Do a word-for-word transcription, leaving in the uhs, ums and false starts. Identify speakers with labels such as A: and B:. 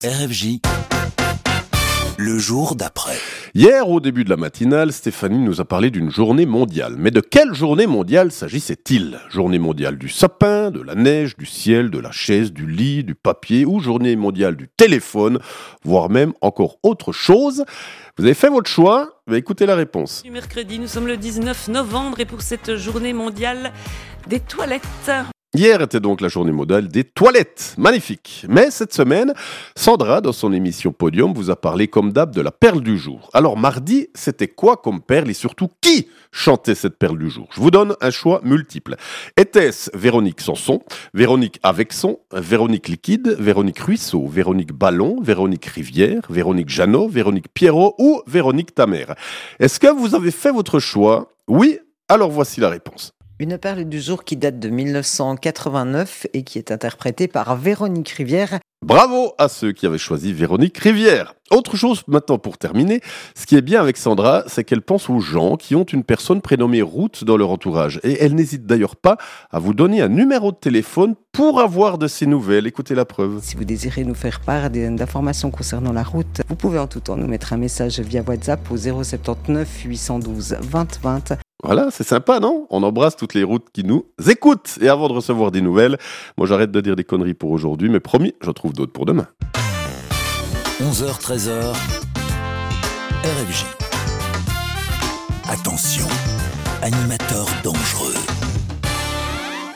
A: R F J, le jour d'après.
B: Hier, au début de la matinale, Stéphanie nous a parlé d'une journée mondiale. Mais de quelle journée mondiale s'agissait-il ? Journée mondiale du sapin, de la neige, du ciel, de la chaise, du lit, du papier, ou journée mondiale du téléphone, voire même encore autre chose ? Vous avez fait votre choix ? Bah, écoutez la réponse.
C: Mercredi, nous sommes le dix-neuf novembre et pour cette journée mondiale des toilettes.
B: Hier était donc la journée mondiale des toilettes. Magnifique. Mais cette semaine, Sandra, dans son émission Podium, vous a parlé comme d'hab de la perle du jour. Alors mardi, c'était quoi comme perle et surtout qui chantait cette perle du jour ? Je vous donne un choix multiple. Était-ce Véronique Sanson, Véronique Avexon, Véronique Liquide, Véronique Ruisseau, Véronique Ballon, Véronique Rivière, Véronique Jeannot, Véronique Pierrot ou Véronique Tamer ? Est-ce que vous avez fait votre choix ? Oui ? Alors voici la réponse.
D: Une perle du jour qui date de dix-neuf cent quatre-vingt-neuf et qui est interprétée par Véronique Rivière.
B: Bravo à ceux qui avaient choisi Véronique Rivière. Autre chose maintenant pour terminer, ce qui est bien avec Sandra, c'est qu'elle pense aux gens qui ont une personne prénommée Ruth dans leur entourage. Et elle n'hésite d'ailleurs pas à vous donner un numéro de téléphone pour avoir de ses nouvelles. Écoutez la preuve.
D: Si vous désirez nous faire part d'informations concernant la route, vous pouvez en tout temps nous mettre un message via WhatsApp au zéro soixante-dix-neuf huit cent douze vingt vingt.
B: Voilà, c'est sympa, non ? On embrasse toutes les routes qui nous écoutent. Et avant de recevoir des nouvelles, moi j'arrête de dire des conneries pour aujourd'hui, mais promis, j'en trouve d'autres pour demain.
A: onze heures treize heures, R F J. Attention, animateur dangereux.